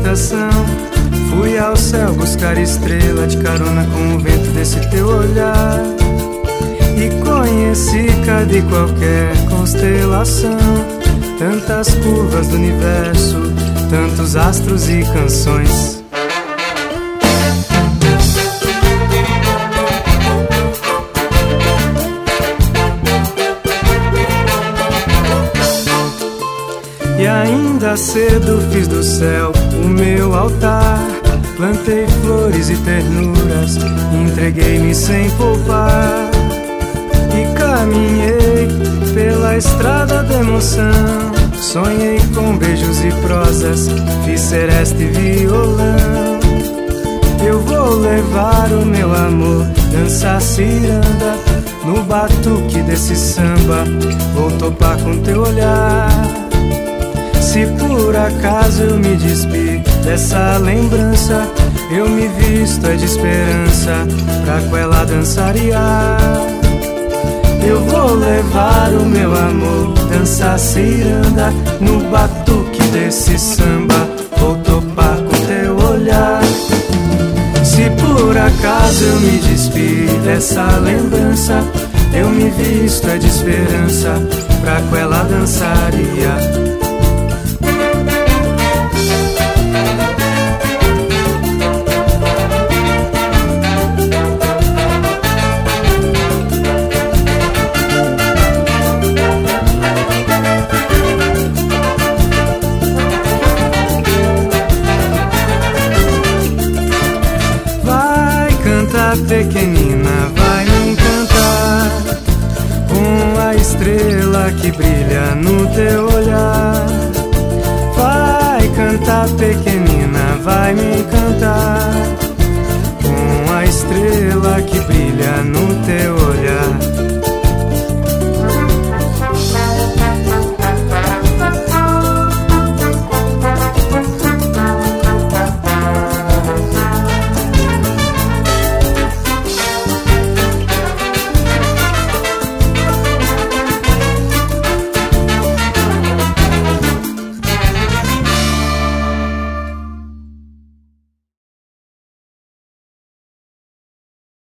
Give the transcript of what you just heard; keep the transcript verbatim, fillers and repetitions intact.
estação. Fui ao céu buscar estrela de carona com o vento desse teu olhar. E conheci cada e qualquer constelação, tantas curvas do universo, tantos astros e canções. E ainda cedo fiz do céu o meu altar. Plantei flores e ternuras, entreguei-me sem poupar. E caminhei pela estrada da emoção. Sonhei com beijos e prosas, fiz sereste e violão. Eu vou levar o meu amor, dançar ciranda. No batuque desse samba, vou topar com teu olhar. Se por acaso eu me despir dessa lembrança, eu me visto é de esperança pra com ela dançariar. Eu vou levar o meu amor, dançar ciranda. No batuque desse samba, vou topar com teu olhar. Se por acaso eu me despir dessa lembrança, eu me visto é de esperança pra com ela dançariar.